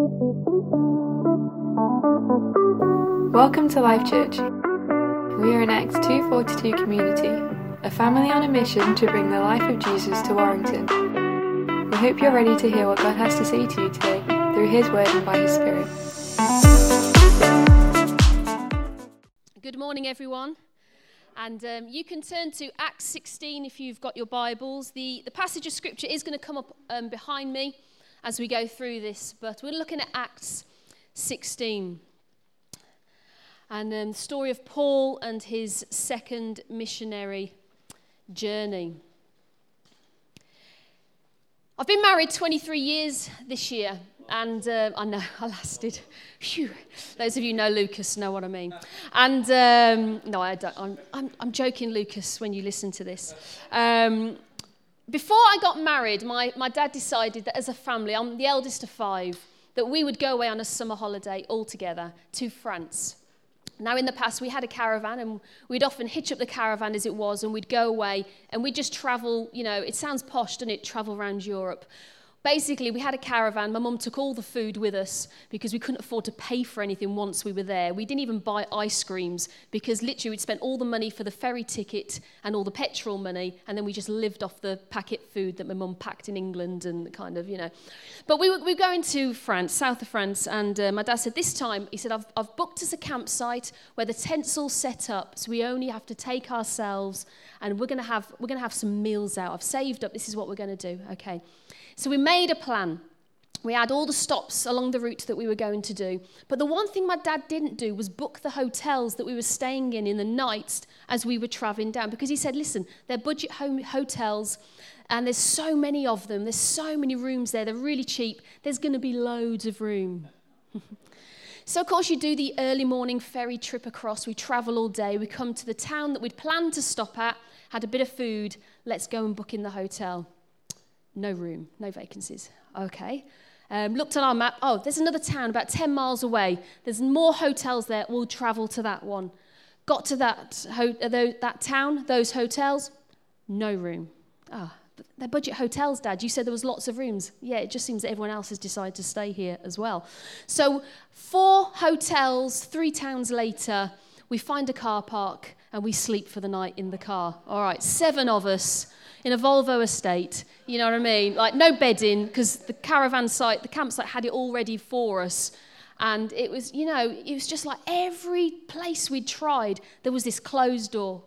Welcome to Life Church. We are an Acts 242 community, a family on a mission to bring the life of Jesus to Warrington. We hope you're ready to hear what God has to say to you today through His Word and by His Spirit. Good morning, everyone. And you can turn to Acts 16 if you've got your Bibles. The passage of Scripture is going to come up behind me as we go through this, but we're looking at Acts 16. And the story of Paul and his second missionary journey. I've been married 23 years this year, and I know I lasted. Phew. Those of you who know Lucas know what I mean. And no, I don't. I'm joking, Lucas, when you listen to this. Before I got married, my dad decided that as a family, I'm the eldest of 5, that we would go away on a summer holiday all together to France. Now, in the past, we had a caravan, and we'd often hitch up the caravan as it was, and we'd go away, and we'd just travel, it sounds posh, doesn't it, travel around Europe. Basically, we had a caravan. My mum took all the food with us because we couldn't afford to pay for anything once we were there. We didn't even buy ice creams because literally we'd spent all the money for the ferry ticket and all the petrol money, and then we just lived off the packet food that my mum packed in England and kind of. But we were going to France, south of France, and my dad said this time, he said, I've booked us a campsite where the tent's all set up, so we only have to take ourselves, and we're gonna have some meals out. I've saved up. This is what we're going to do. Okay. So we made a plan. We had all the stops along the route that we were going to do. But the one thing my dad didn't do was book the hotels that we were staying in the nights as we were traveling down. Because he said, listen, they're budget hotels, and there's so many of them. There's so many rooms there. They're really cheap. There's going to be loads of room. So, of course, you do the early morning ferry trip across. We travel all day. We come to the town that we'd planned to stop at, had a bit of food. Let's go and book in the hotel. No room, no vacancies. Okay. Looked on our map. Oh, there's another town about 10 miles away. There's more hotels there. We'll travel to that one. Got to that town, those hotels, no room. But they're budget hotels, Dad. You said there was lots of rooms. Yeah, it just seems that everyone else has decided to stay here as well. So 4 hotels, 3 towns later, we find a car park and we sleep for the night in the car. All right, 7 of us. In a Volvo estate, you know what I mean? Like no bedding, because the campsite had it all ready for us. And it was, it was just like every place we'd tried, there was this closed door.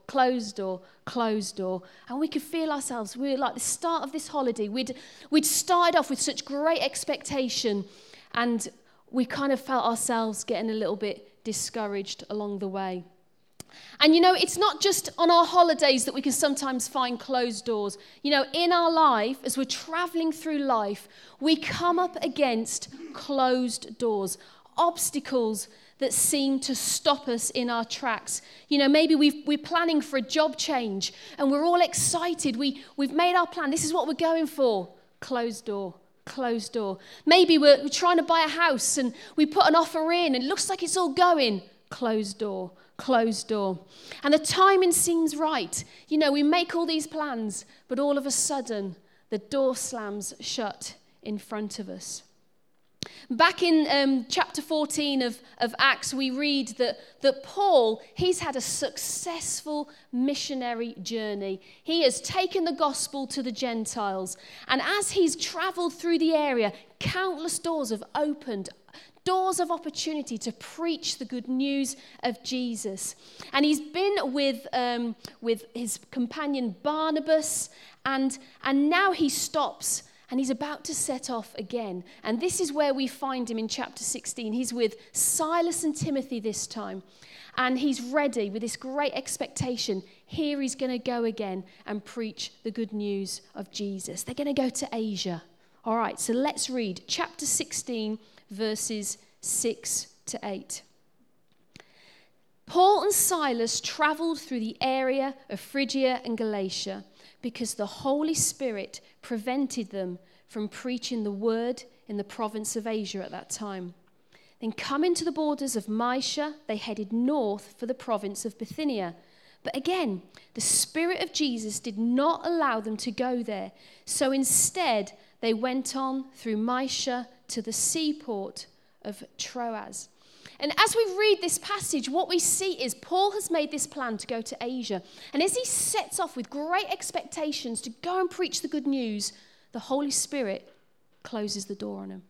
And we could feel ourselves, we were like the start of this holiday. We'd started off with such great expectation, and we kind of felt ourselves getting a little bit discouraged along the way. And it's not just on our holidays that we can sometimes find closed doors. In our life, as we're traveling through life, we come up against closed doors, obstacles that seem to stop us in our tracks. Maybe we're planning for a job change and we're all excited. We've made our plan. This is what we're going for. Closed door. Closed door. Maybe we're trying to buy a house and we put an offer in and it looks like it's all going. Closed door. Closed door. And the timing seems right. We make all these plans, but all of a sudden, the door slams shut in front of us. Back in chapter 14 of Acts, we read that Paul, he's had a successful missionary journey. He has taken the gospel to the Gentiles. And as he's traveled through the area, countless doors have opened, doors of opportunity to preach the good news of Jesus. And he's been with his companion Barnabas, and now he stops and he's about to set off again. And this is where we find him in chapter 16. He's with Silas and Timothy this time, and he's ready with this great expectation. Here he's going to go again and preach the good news of Jesus. They're going to go to Asia. All right, so let's read chapter 16, verses 6 to 8. Paul and Silas traveled through the area of Phrygia and Galatia because the Holy Spirit prevented them from preaching the word in the province of Asia at that time. Then coming to the borders of Mysia, they headed north for the province of Bithynia. But again, the Spirit of Jesus did not allow them to go there. So instead, they went on through Mysia to the seaport of Troas. And as we read this passage, what we see is Paul has made this plan to go to Asia. And as he sets off with great expectations to go and preach the good news, the Holy Spirit closes the door on him.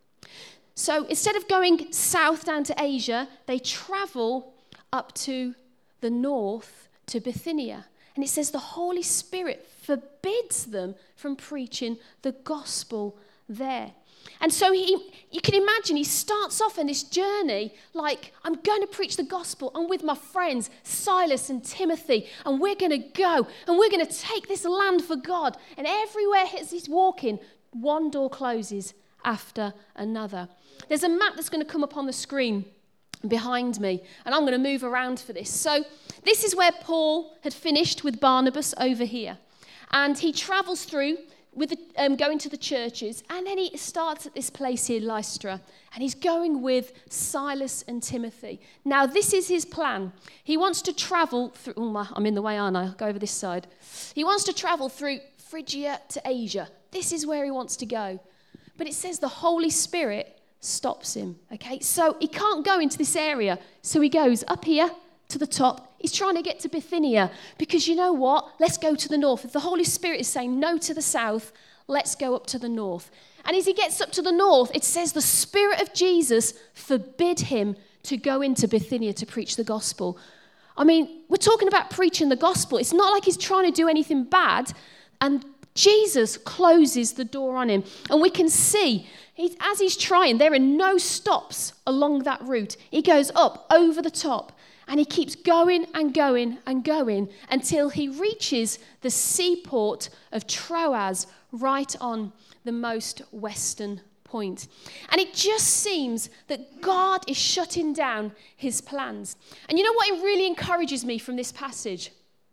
So instead of going south down to Asia, they travel up to the north to Bithynia. And it says the Holy Spirit forbids them from preaching the gospel there. And so you can imagine he starts off on this journey like, I'm going to preach the gospel. I'm with my friends, Silas and Timothy, and we're going to go, and we're going to take this land for God. And everywhere he's walking, one door closes after another. There's a map that's going to come up on the screen behind me, and I'm going to move around for this. So this is where Paul had finished with Barnabas over here. And he travels through with going to the churches, and then he starts at this place here, Lystra, and he's going with Silas and Timothy. Now, this is his plan. He wants to travel through, I'm in the way, aren't I? I'll go over this side. He wants to travel through Phrygia to Asia. This is where he wants to go. But it says the Holy Spirit stops him, okay? So he can't go into this area. So he goes up here to the top. He's trying to get to Bithynia because you know what? Let's go to the north. If the Holy Spirit is saying no to the south, let's go up to the north. And as he gets up to the north, it says the Spirit of Jesus forbid him to go into Bithynia to preach the gospel. I mean, we're talking about preaching the gospel. It's not like he's trying to do anything bad. And Jesus closes the door on him. And we can see, as he's trying, there are no stops along that route. He goes up over the top. And he keeps going and going and going until he reaches the seaport of Troas, right on the most western point. And it just seems that God is shutting down his plans. And you know what really encourages me from this passage?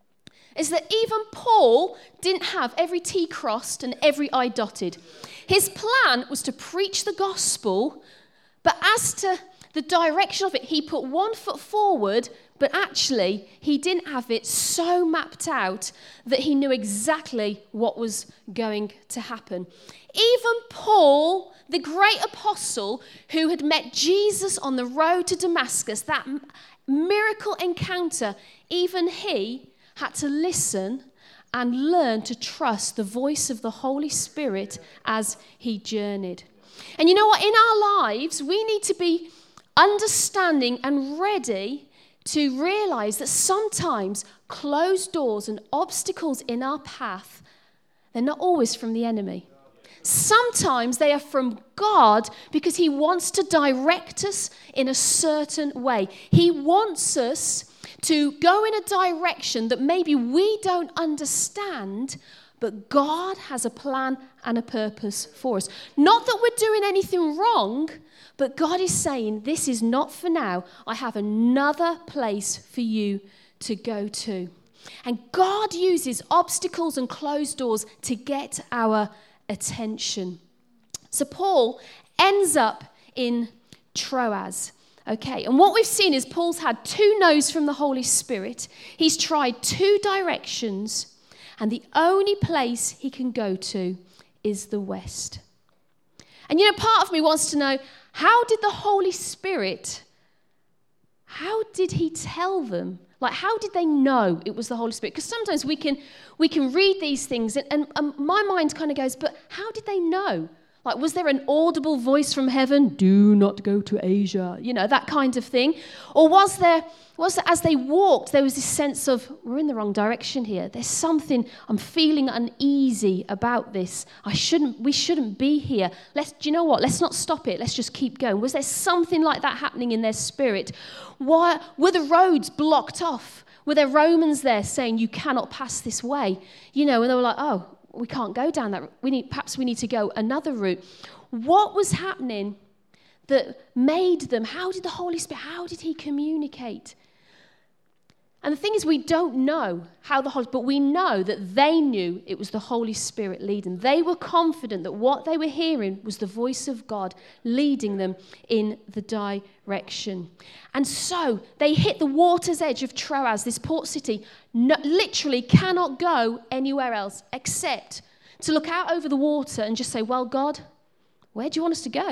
Is that even Paul didn't have every T crossed and every I dotted. His plan was to preach the gospel, but as to the direction of it, he put one foot forward, but actually he didn't have it so mapped out that he knew exactly what was going to happen. Even Paul, the great apostle who had met Jesus on the road to Damascus, that miracle encounter, even he had to listen and learn to trust the voice of the Holy Spirit as he journeyed. And you know what? In our lives, we need to be understanding and ready to realize that sometimes closed doors and obstacles in our path, they're not always from the enemy. Sometimes they are from God because he wants to direct us in a certain way. He wants us to go in a direction that maybe we don't understand, but God has a plan and a purpose for us. Not that we're doing anything wrong, but God is saying, this is not for now. I have another place for you to go to. And God uses obstacles and closed doors to get our attention. So Paul ends up in Troas. Okay, and what we've seen is Paul's had 2 no's from the Holy Spirit. He's tried 2 directions, and the only place he can go to is the west. And you know, part of me wants to know, how did the Holy Spirit, how did he tell them? Like, how did they know it was the Holy Spirit? Because sometimes we can read these things and my mind kind of goes, but how did they know? Like, was there an audible voice from heaven? Do not go to Asia. You know, that kind of thing. Or was there, as they walked, there was this sense of, we're in the wrong direction here. There's something, I'm feeling uneasy about this. We shouldn't be here. Do you know what? Let's not stop it. Let's just keep going. Was there something like that happening in their spirit? Were the roads blocked off? Were there Romans there saying, you cannot pass this way? You know, and they were like, oh, we can't go down that route. Perhaps we need to go another route. What was happening that made them, how did the Holy Spirit, how did he communicate? And the thing is, we don't know how the Holy, but we know that they knew it was the Holy Spirit leading. They were confident that what they were hearing was the voice of God leading them in the direction. And so they hit the water's edge of Troas, this port city, literally cannot go anywhere else except to look out over the water and just say, well, God, where do you want us to go?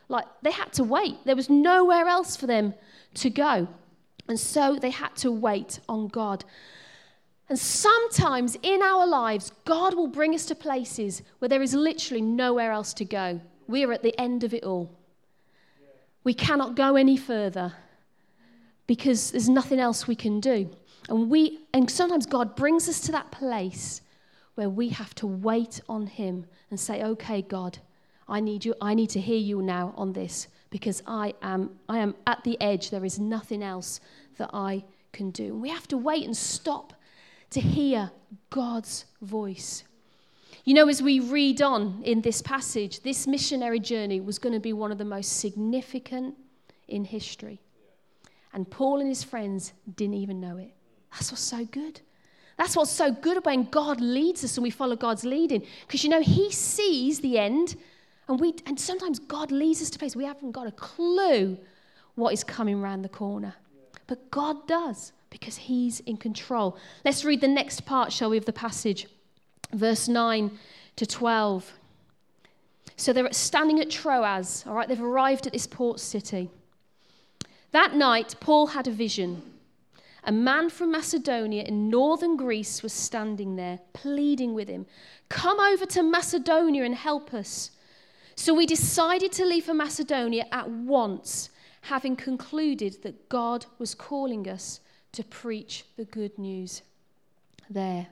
Like, they had to wait. There was nowhere else for them to go. And so they had to wait on God. And sometimes in our lives, God will bring us to places where there is literally nowhere else to go. We are at the end of it all. We cannot go any further because there's nothing else we can do. And sometimes God brings us to that place where we have to wait on him and say, okay, God, I need you. I need to hear you now on this because I am at the edge. There is nothing else that I can do. And we have to wait and stop to hear God's voice. You know, as we read on in this passage, this missionary journey was going to be one of the most significant in history. And Paul and his friends didn't even know it. That's what's so good. That's what's so good when God leads us and we follow God's leading. Because, you know, he sees the end. And sometimes God leads us to places we haven't got a clue what is coming around the corner. But God does, because he's in control. Let's read the next part, shall we, of the passage. Verse 9 to 12. So they're standing at Troas, all right? They've arrived at this port city. That night, Paul had a vision. A man from Macedonia in northern Greece was standing there, pleading with him, "Come over to Macedonia and help us." So we decided to leave for Macedonia at once, having concluded that God was calling us to preach the good news there.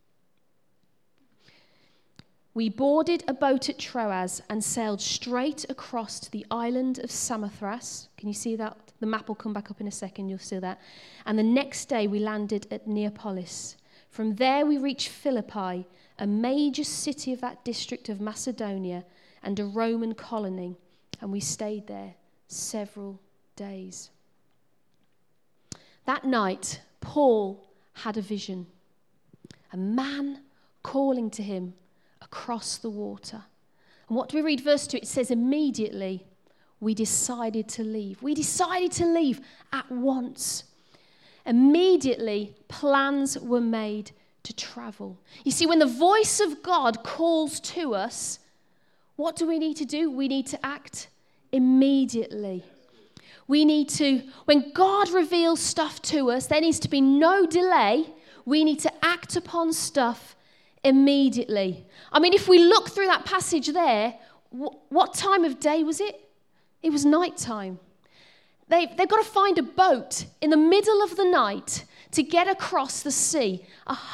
We boarded a boat at Troas and sailed straight across to the island of Samothrace. Can you see that? The map will come back up in a second, you'll see that. And the next day we landed at Neapolis. From there we reached Philippi, a major city of that district of Macedonia and a Roman colony, and we stayed there several days. That night, Paul had a vision. A man calling to him across the water. And what do we read? Verse 2, it says, immediately we decided to leave. We decided to leave at once. Immediately, plans were made to travel. You see, when the voice of God calls to us, what do we need to do? We need to act immediately. We need to, when God reveals stuff to us, there needs to be no delay. We need to act upon stuff immediately. I mean, if we look through that passage there, what time of day was it? It was nighttime. They've got to find a boat in the middle of the night to get across the sea,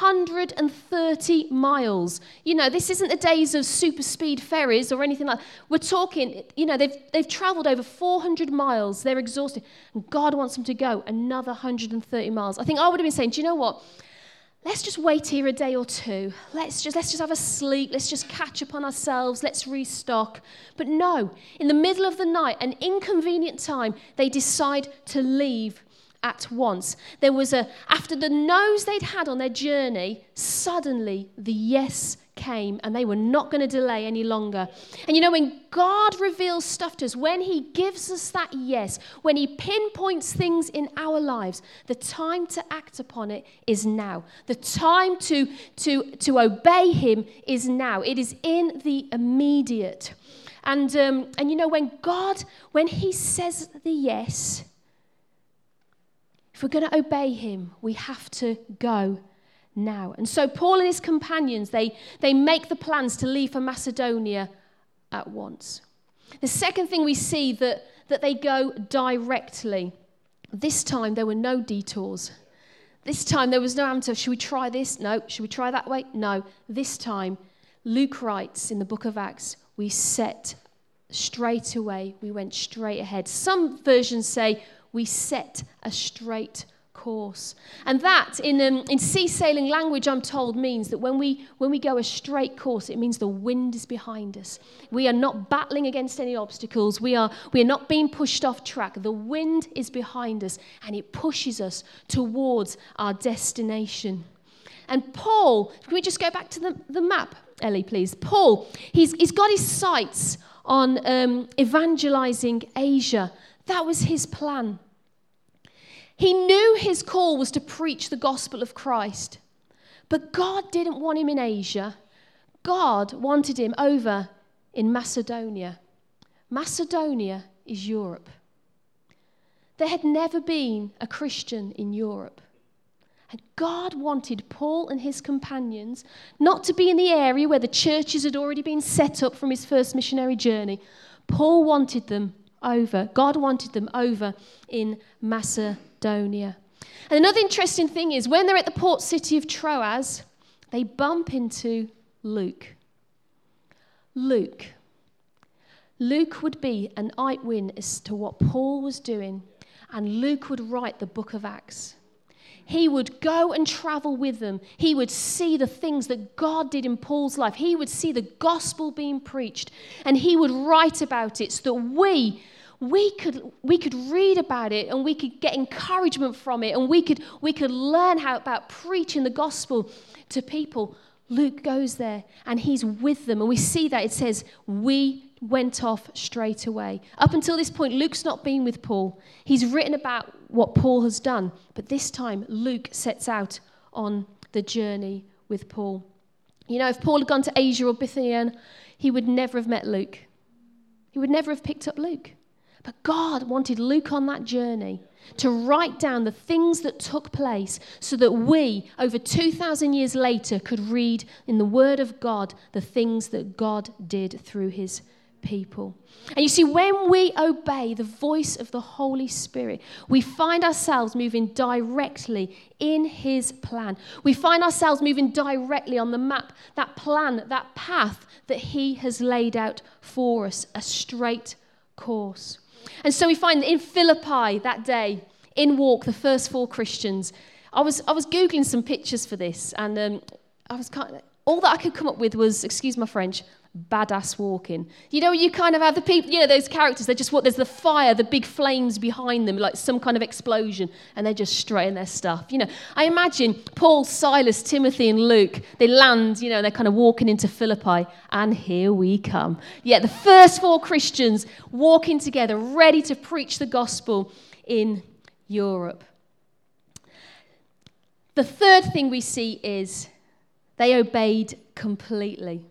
130 miles. You know, this isn't the days of super speed ferries or anything like that. We're talking, you know, they've traveled over 400 miles. They're exhausted. And God wants them to go another 130 miles. I think I would have been saying, do you know what? Let's just wait here a day or two. Let's just have a sleep. Let's just catch up on ourselves. Let's restock. But no, in the middle of the night, an inconvenient time, they decide to leave at once. There was after the no's they'd had on their journey, suddenly the yes came, and they were not going to delay any longer. And you know, when God reveals stuff to us, when he gives us that yes, when he pinpoints things in our lives, the time to act upon it is now. The time to obey him is now. It is in the immediate. And you know, when he says the yes, if we're going to obey him, we have to go now. And so Paul and his companions, they make the plans to leave for Macedonia at once. The second thing we see that they go directly. This time there were no detours. This time there was no answer. Should we try this? No. Should we try that way? No. This time, Luke writes in the book of Acts, we set straight away. We went straight ahead. Some versions say we set a straight course. And that, in sea sailing language, I'm told, means that when we go a straight course, it means the wind is behind us. We are not battling against any obstacles. We are not being pushed off track. The wind is behind us, and it pushes us towards our destination. And Paul, can we just go back to the map, Ellie, please? Paul, he's got his sights on evangelizing Asia. That was his plan. He knew his call was to preach the gospel of Christ. But God didn't want him in Asia. God wanted him over in Macedonia. Macedonia is Europe. There had never been a Christian in Europe. And God wanted Paul and his companions not to be in the area where the churches had already been set up from his first missionary journey. God wanted them over in Macedonia. And another interesting thing is when they're at the port city of Troas, they bump into Luke. Luke would be an eyewitness to what Paul was doing, and Luke would write the book of Acts. He would go and travel with them. He would see the things that God did in Paul's life. He would see the gospel being preached, and he would write about it so that we could read about it, and we could get encouragement from it, and we could learn how about preaching the gospel to people. Luke goes there, and he's with them, and we see that it says, we went off straight away. Up until this point, Luke's not been with Paul. He's written about what Paul has done, but this time Luke sets out on the journey with Paul. You know, if Paul had gone to Asia or Bithynia, he would never have met Luke. He would never have picked up Luke. But God wanted Luke on that journey to write down the things that took place so that we, over 2,000 years later, could read in the Word of God the things that God did through his people. And you see, when we obey the voice of the Holy Spirit, we find ourselves moving directly in his plan. We find ourselves moving directly on the map, that plan, that path that he has laid out for us, a straight course. And so we find that in Philippi that day, in walk the first 4 Christians. I was Googling some pictures for this, and all that I could come up with was, excuse my French, badass walking. You know, you kind of have the people, you know, those characters, they just walk, there's the fire, the big flames behind them, like some kind of explosion, and they're just straight in their stuff. You know, I imagine Paul, Silas, Timothy, and Luke, they land, you know, they're kind of walking into Philippi, and here we come. Yeah, the first 4 Christians walking together, ready to preach the gospel in Europe. The third thing we see is they obeyed completely.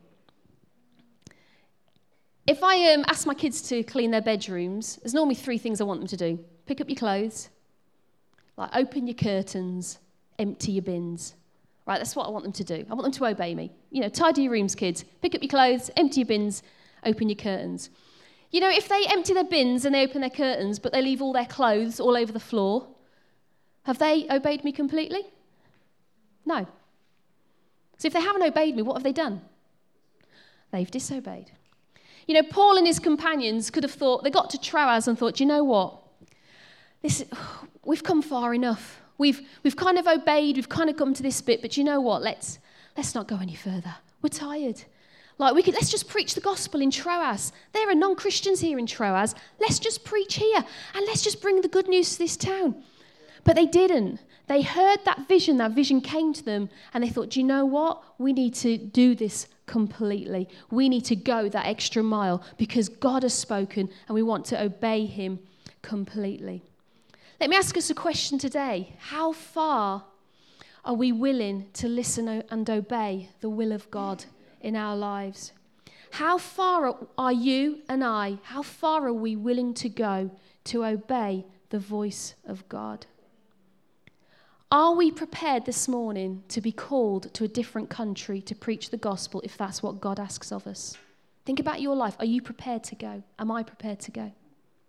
If I ask my kids to clean their bedrooms, there's normally 3 things I want them to do. Pick up your clothes, like open your curtains, empty your bins. Right, that's what I want them to do. I want them to obey me. You know, tidy your rooms, kids. Pick up your clothes, empty your bins, open your curtains. You know, if they empty their bins and they open their curtains, but they leave all their clothes all over the floor, have they obeyed me completely? No. So if they haven't obeyed me, what have they done? They've disobeyed. You know, Paul and his companions could have thought, they got to Troas and thought, you know what? We've come far enough. We've kind of obeyed, we've kind of come to this bit, but you know what? Let's not go any further. We're tired. Let's just preach the gospel in Troas. There are non-Christians here in Troas. Let's just preach here, and let's just bring the good news to this town. But they didn't. They heard that vision came to them, and they thought, do you know what? We need to do this completely. We need to go that extra mile because God has spoken and we want to obey him completely. Let me ask us a question today. How far are we willing to listen and obey the will of God in our lives? How far are you and I, how far are we willing to go to obey the voice of God? Are we prepared this morning to be called to a different country to preach the gospel if that's what God asks of us? Think about your life. Are you prepared to go? Am I prepared to go?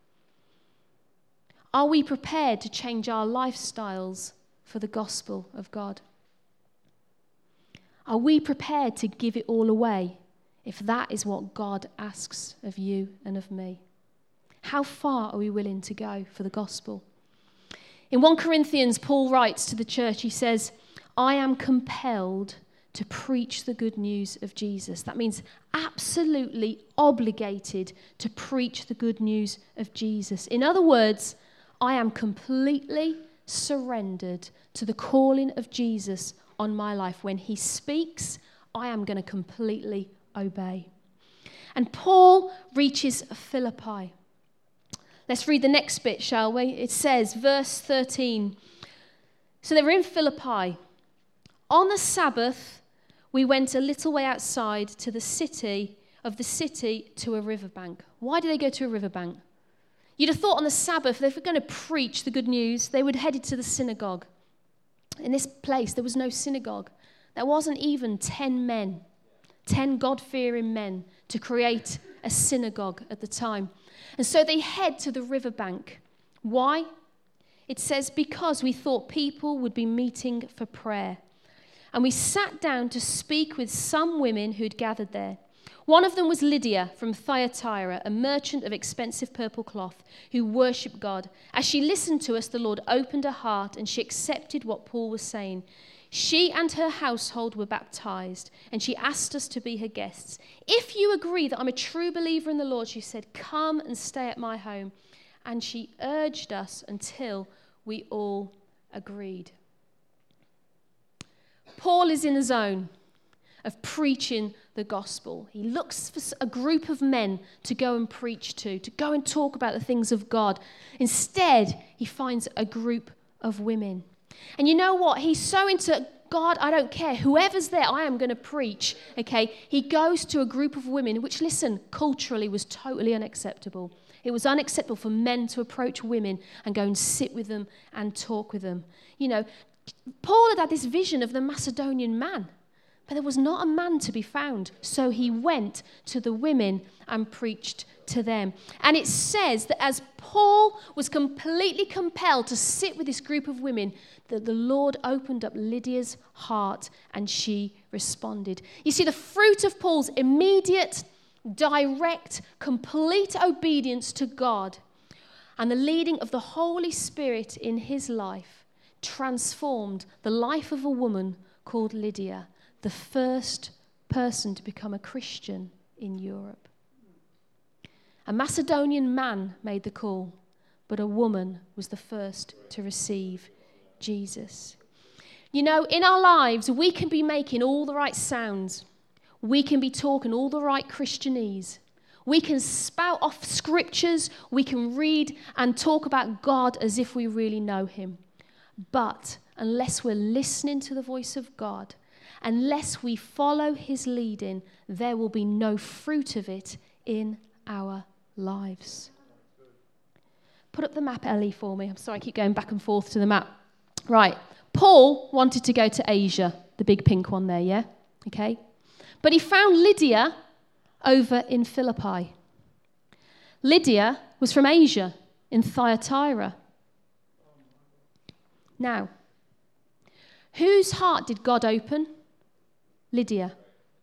Are we prepared to change our lifestyles for the gospel of God? Are we prepared to give it all away if that is what God asks of you and of me? How far are we willing to go for the gospel? In 1 Corinthians, Paul writes to the church, he says, I am compelled to preach the good news of Jesus. That means absolutely obligated to preach the good news of Jesus. In other words, I am completely surrendered to the calling of Jesus on my life. When he speaks, I am going to completely obey. And Paul reaches Philippi. Let's read the next bit, shall we? It says, verse 13. So they were in Philippi. On the Sabbath, we went a little way outside to the city of the city to a riverbank. Why do they go to a riverbank? You'd have thought on the Sabbath, if they're going to preach the good news, they would head to the synagogue. In this place, there was no synagogue. There wasn't even 10 men, 10 God-fearing men to create a synagogue at the time. And so they head to the riverbank. Why? It says, because we thought people would be meeting for prayer. And we sat down to speak with some women who'd gathered there. One of them was Lydia from Thyatira, a merchant of expensive purple cloth who worshipped God. As she listened to us, the Lord opened her heart and she accepted what Paul was saying. She and her household were baptized, and she asked us to be her guests. If you agree that I'm a true believer in the Lord, she said, come and stay at my home. And she urged us until we all agreed. Paul is in a zone of preaching the gospel. He looks for a group of men to go and preach to go and talk about the things of God. Instead, he finds a group of women. And you know what? He's so into God, I don't care. Whoever's there, I am going to preach. Okay? He goes to a group of women, which, listen, culturally was totally unacceptable. It was unacceptable for men to approach women and go and sit with them and talk with them. You know, Paul had this vision of the Macedonian man, but there was not a man to be found. So he went to the women and preached to them. And it says that as Paul was completely compelled to sit with this group of women, that the Lord opened up Lydia's heart and she responded. You see, the fruit of Paul's immediate, direct, complete obedience to God and the leading of the Holy Spirit in his life transformed the life of a woman called Lydia, the first person to become a Christian in Europe. A Macedonian man made the call, but a woman was the first to receive Jesus. You know, in our lives, we can be making all the right sounds. We can be talking all the right Christianese. We can spout off scriptures. We can read and talk about God as if we really know him. But unless we're listening to the voice of God, unless we follow his leading, there will be no fruit of it in our lives. Put up the map, Ellie, for me. I'm sorry, I keep going back and forth to the map. Right. Paul wanted to go to Asia, the big pink one there, yeah? Okay. But he found Lydia over in Philippi. Lydia was from Asia, in Thyatira. Now, whose heart did God open? Lydia.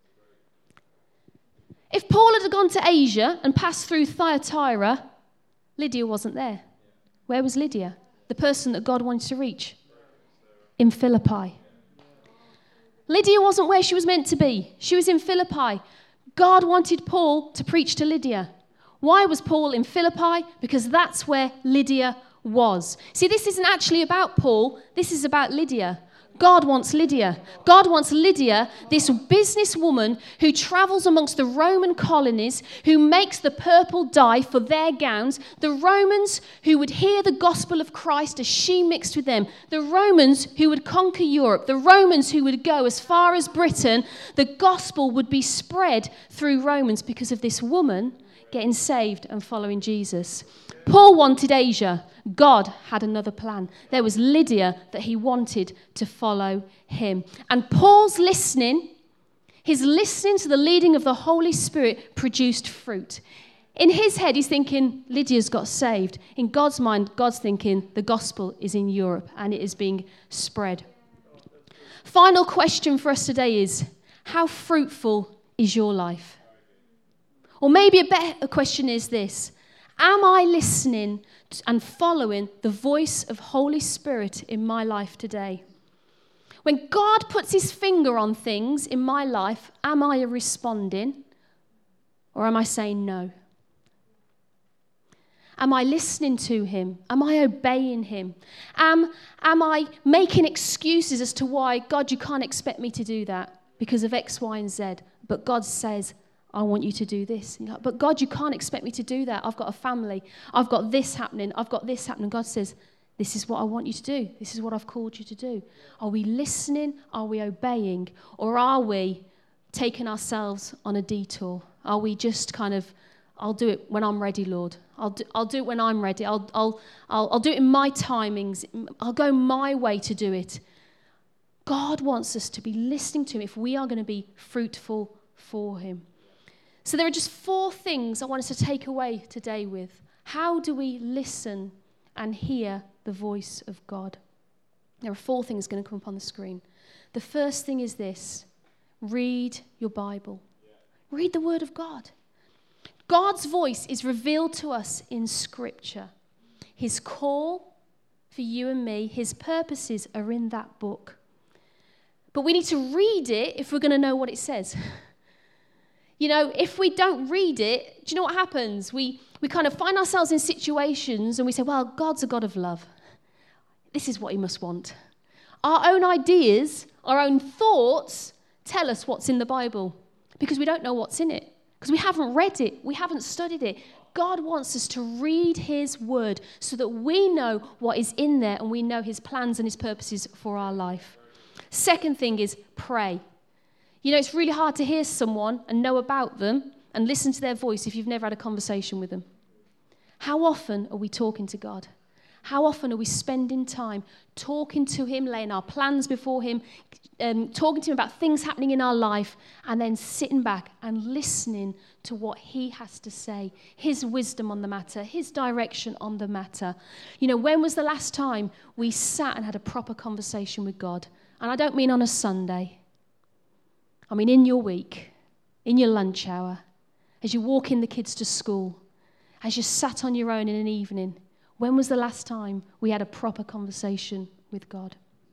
If Paul had gone to Asia and passed through Thyatira, Lydia wasn't there. Where was Lydia? The person that God wanted to reach? In Philippi. Lydia wasn't where she was meant to be. She was in Philippi. God wanted Paul to preach to Lydia. Why was Paul in Philippi? Because that's where Lydia was. See, this isn't actually about Paul. This is about Lydia. God wants Lydia. God wants Lydia, this businesswoman who travels amongst the Roman colonies, who makes the purple dye for their gowns, the Romans who would hear the gospel of Christ as she mixed with them, the Romans who would conquer Europe, the Romans who would go as far as Britain. The gospel would be spread through Romans because of this woman getting saved and following Jesus. Paul wanted Asia. God had another plan. There was Lydia that he wanted to follow him. And Paul's listening, his listening to the leading of the Holy Spirit produced fruit. In his head, he's thinking, Lydia's got saved. In God's mind, God's thinking, the gospel is in Europe and it is being spread. Final question for us today is, how fruitful is your life? Or maybe a better question is this: am I listening and following the voice of Holy Spirit in my life today? When God puts his finger on things in my life, am I responding or am I saying no? Am I listening to him? Am I obeying him? Am I making excuses as to why, God, you can't expect me to do that because of X, Y, and Z, but God says, I want you to do this. Like, but God, you can't expect me to do that. I've got a family. I've got this happening. I've got this happening. God says, this is what I want you to do. This is what I've called you to do. Are we listening? Are we obeying? Or are we taking ourselves on a detour? Are we just kind of, I'll do it when I'm ready, Lord. I'll do it when I'm ready. I'll do it in my timings. I'll go my way to do it. God wants us to be listening to him if we are going to be fruitful for him. So there are just 4 things I want us to take away today with. How do we listen and hear the voice of God? There are 4 things going to come up on the screen. The first thing is this: read your Bible. Read the Word of God. God's voice is revealed to us in Scripture. His call for you and me, his purposes are in that book. But we need to read it if we're going to know what it says. You know, if we don't read it, do you know what happens? We kind of find ourselves in situations and we say, well, God's a God of love. This is what he must want. Our own ideas, our own thoughts tell us what's in the Bible because we don't know what's in it, because we haven't read it, we haven't studied it. God wants us to read his word so that we know what is in there and we know his plans and his purposes for our life. Second thing is pray. You know, it's really hard to hear someone and know about them and listen to their voice if you've never had a conversation with them. How often are we talking to God? How often are we spending time talking to him, laying our plans before him, talking to him about things happening in our life, and then sitting back and listening to what he has to say, his wisdom on the matter, his direction on the matter. You know, when was the last time we sat and had a proper conversation with God? And I don't mean on a Sunday. I mean in your week, in your lunch hour, as you walk in the kids to school, as you sat on your own in an evening. When was the last time we had a proper conversation with God?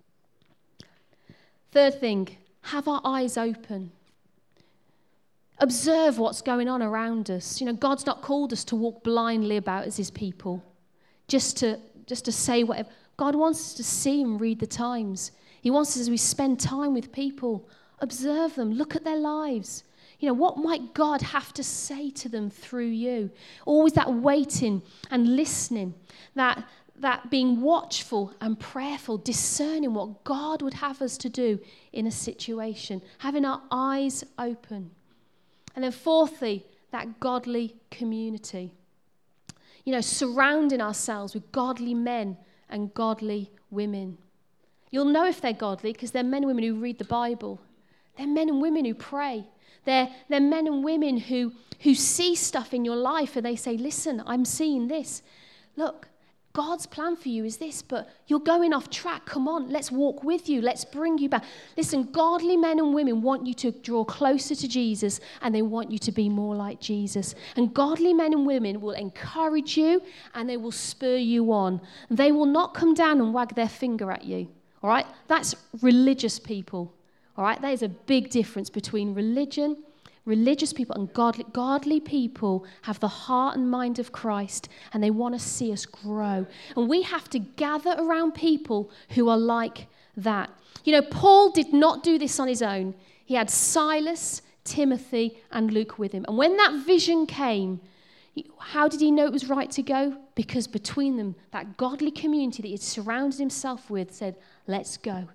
Third thing, have our eyes open. Observe what's going on around us. You know, God's not called us to walk blindly about as his people, just to say whatever. God wants us to see and read the times. He wants us, as we spend time with people, observe them, look at their lives. You know, what might God have to say to them through you? Always that waiting and listening, that being watchful and prayerful, discerning what God would have us to do in a situation, having our eyes open. And then fourthly, that godly community. You know, surrounding ourselves with godly men and godly women. You'll know if they're godly because they're men and women who read the Bible. They're men and women who pray. They're men and women who see stuff in your life and they say, listen, I'm seeing this. Look, God's plan for you is this, but you're going off track. Come on, let's walk with you. Let's bring you back. Listen, godly men and women want you to draw closer to Jesus and they want you to be more like Jesus. And godly men and women will encourage you and they will spur you on. They will not come down and wag their finger at you. All right? That's religious people. All right, there is a big difference between religious people and godly. Godly people have the heart and mind of Christ and they want to see us grow. And we have to gather around people who are like that. You know, Paul did not do this on his own. He had Silas, Timothy, and Luke with him. And when that vision came, how did he know it was right to go? Because between them, that godly community that he had surrounded himself with said, let's go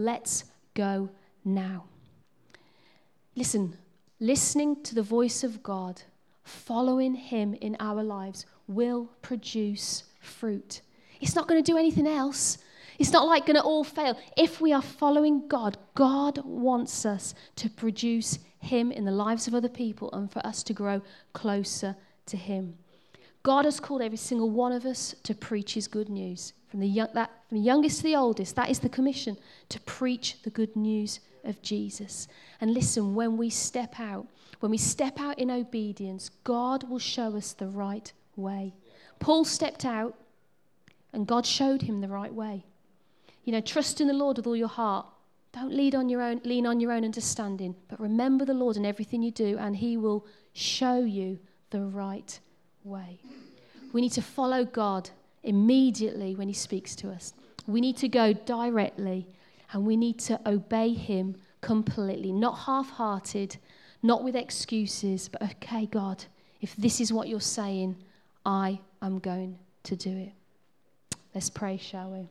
now. Listen, listening to the voice of God, following him in our lives will produce fruit. It's not going to do anything else. It's not like going to all fail. If we are following God, God wants us to produce him in the lives of other people and for us to grow closer to him. God has called every single one of us to preach his good news. From the youngest to the oldest, that is the commission, to preach the good news of Jesus. And listen, when we step out in obedience, God will show us the right way. Paul stepped out and God showed him the right way. You know, trust in the Lord with all your heart. Don't lean on your own understanding, but remember the Lord in everything you do and he will show you the right way. We need to follow God immediately when he speaks to us. We need to go directly and we need to obey him completely, not half-hearted, not with excuses, but okay, God, if this is what you're saying, I am going to do it. Let's pray, shall we?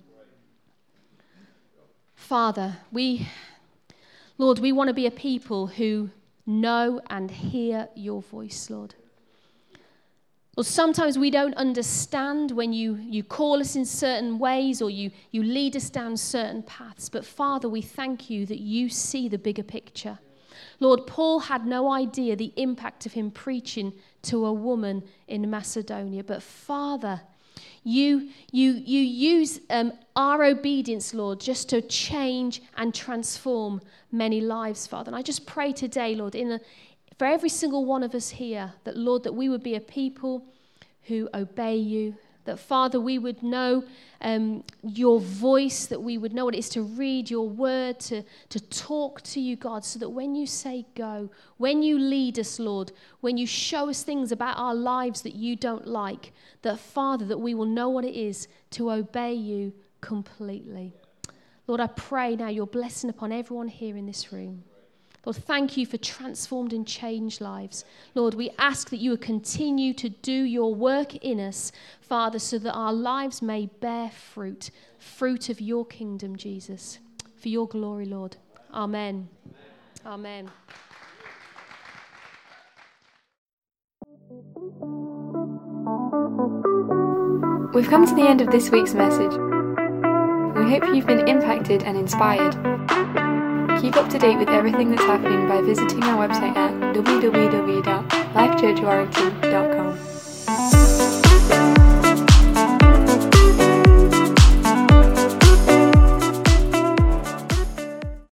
Father, Lord, we want to be a people who know and hear your voice, Lord. Lord, sometimes we don't understand when you call us in certain ways or you lead us down certain paths. But Father, we thank you that you see the bigger picture. Lord, Paul had no idea the impact of him preaching to a woman in Macedonia. But Father, you use our obedience, Lord, just to change and transform many lives, Father. And I just pray today, Lord, for every single one of us here, that, Lord, that we would be a people who obey you, that, Father, we would know your voice, that we would know what it is to read your word, to talk to you, God, so that when you say go, when you lead us, Lord, when you show us things about our lives that you don't like, that, Father, that we will know what it is to obey you completely. Lord, I pray now your blessing upon everyone here in this room. Lord, thank you for transformed and changed lives. Lord, we ask that you would continue to do your work in us, Father, so that our lives may bear fruit of your kingdom, Jesus, for your glory, Lord. Amen. Amen. We've come to the end of this week's message. We hope you've been impacted and inspired. Keep up to date with everything that's happening by visiting our website at www.lifechurchwarrington.com.